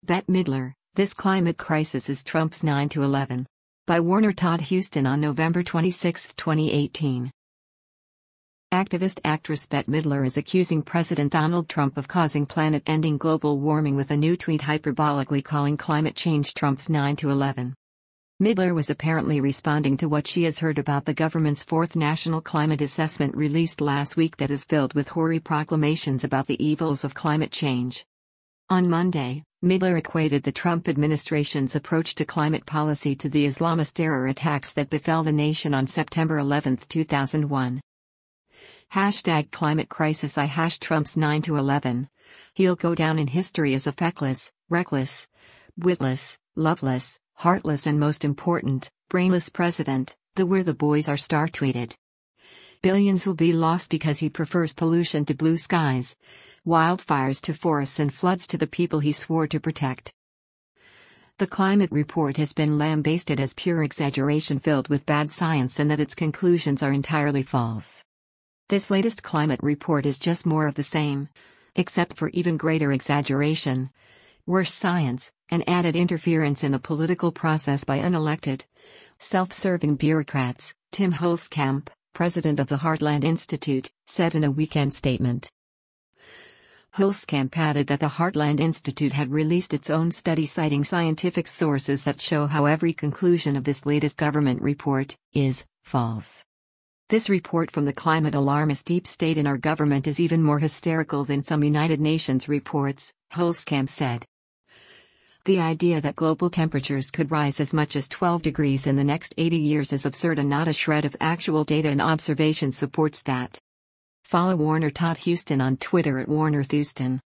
Bette Midler, This Climate Crisis is Trump's 9/11. By Warner Todd Huston on November 26, 2018. Activist actress Bette Midler is accusing President Donald Trump of causing planet-ending global warming with a new tweet hyperbolically calling climate change Trump's 9/11. Midler was apparently responding to what she has heard about the government's fourth National Climate Assessment released last week that is filled with hoary proclamations about the evils of climate change. On Monday, Midler equated the Trump administration's approach to climate policy to the Islamist terror attacks that befell the nation on September 11, 2001. #Climate crisis. Trump's 9/11. He'll go down in history as a feckless, reckless, witless, loveless, heartless and most important, brainless president, the "We're the boys" are star tweeted. Billions will be lost because he prefers pollution to blue skies, wildfires to forests and floods to the people he swore to protect. The climate report has been lambasted as pure exaggeration filled with bad science and that its conclusions are entirely false. This latest climate report is just more of the same, except for even greater exaggeration, worse science, and added interference in the political process by unelected, self-serving bureaucrats, Tim Hulskamp, president of the Heartland Institute, said in a weekend statement. Hulskamp added that the Heartland Institute had released its own study citing scientific sources that show how every conclusion of this latest government report is false. This report from the climate alarmist deep state in our government is even more hysterical than some United Nations reports, Hulskamp said. The idea that global temperatures could rise as much as 12 degrees in the next 80 years is absurd and not a shred of actual data and observation supports that. Follow Warner Todd Huston on Twitter at WarnerThuston.